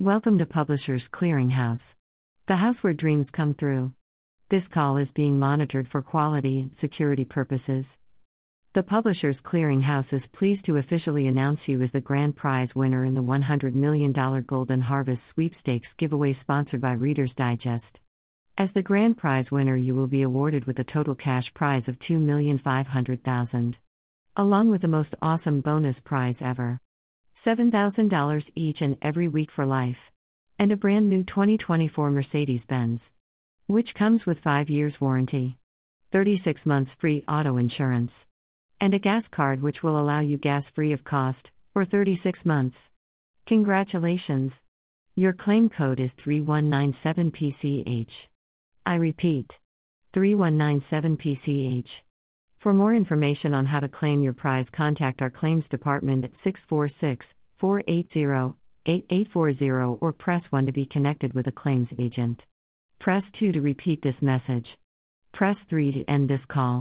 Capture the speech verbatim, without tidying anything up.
Welcome to Publishers Clearinghouse, the house where dreams come true. This call is being monitored for quality and security purposes. The Publishers Clearinghouse is pleased to officially announce you as the grand prize winner in the one hundred million dollars Golden Harvest Sweepstakes giveaway sponsored by Reader's Digest. As the grand prize winner, you will be awarded with a total cash prize of two million five hundred thousand dollars, along with the most awesome bonus prize ever. seven thousand dollars each and every week for life. And a brand new twenty twenty-four Mercedes-Benz, which comes with five years warranty, thirty-six months free auto insurance, and a gas card which will allow you gas free of cost for thirty-six months. Congratulations! Your claim code is three one nine seven P C H. I repeat, three one nine seven P C H. For more information on how to claim your prize, contact our claims department at six four six, four eight zero, eight eight four zero or press one to be connected with a claims agent. Press two to repeat this message. Press three to end this call.